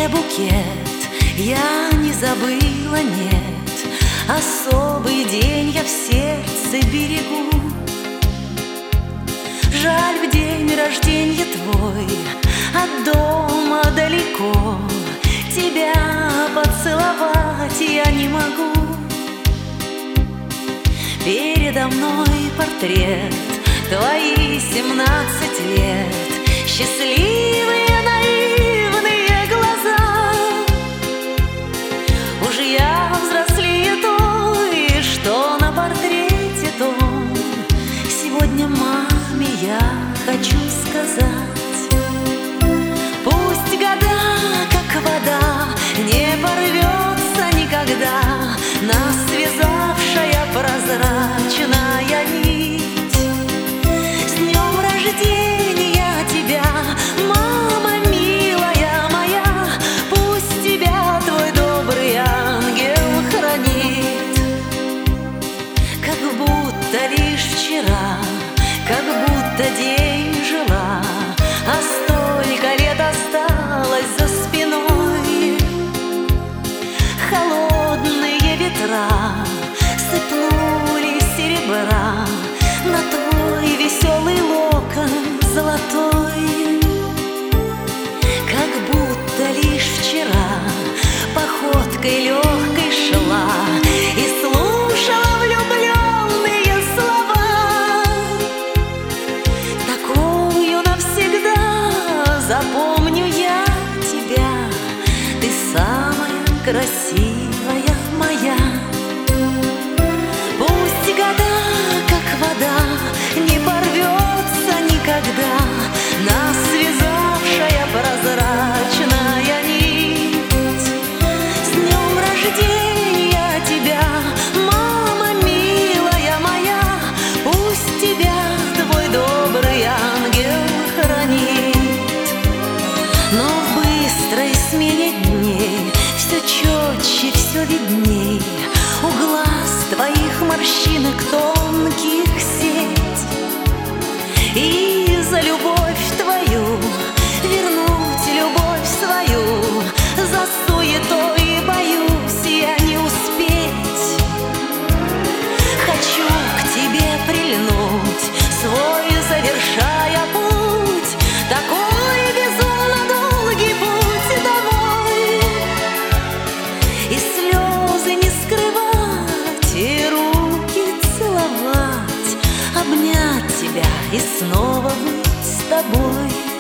тебе букет я не забыла, нет. Особый день я в сердце берегу. Жаль, в день рождения твой от дома далеко, тебя поцеловать я не могу. Передо мной портрет, твои 17 лет, счастливые наивные глаза. Уж я взрослее той, что на портрете том. Сегодня маме я хочу сказать: пусть года, как вода, не порвется никогда нас связавшая прозрачная нить. С днем рождения тебя, мама милая моя, пусть тебя твой добрый ангел хранит. Как будто лишь вчера, как будто день жила, а столько лет осталось за спиной. Холодные ветра сыпнули серебра на твой веселый локон золотой. Как будто лишь вчера походкой легкой шла и слушала влюбленные слова. Такую навсегда запомню я тебя, ты самая красивая моя. Пусть года, как вода, не порвется никогда нас связавшая прозрачная нить. С днем рождения тебя, мама милая моя, пусть тебя твой добрый ангел хранит. Но в быстрой смене дней все четче, все видней у глаз твоих морщинок тонких сеть. И за любовь твою вернуть любовь свою, за суетой боюсь я не успеть. Хочу к тебе прильнуть, свой завершая путь, такой безумно долгий путь домой. И слезы не скрывать, и руки целовать, обнять тебя и снова быть с тобой.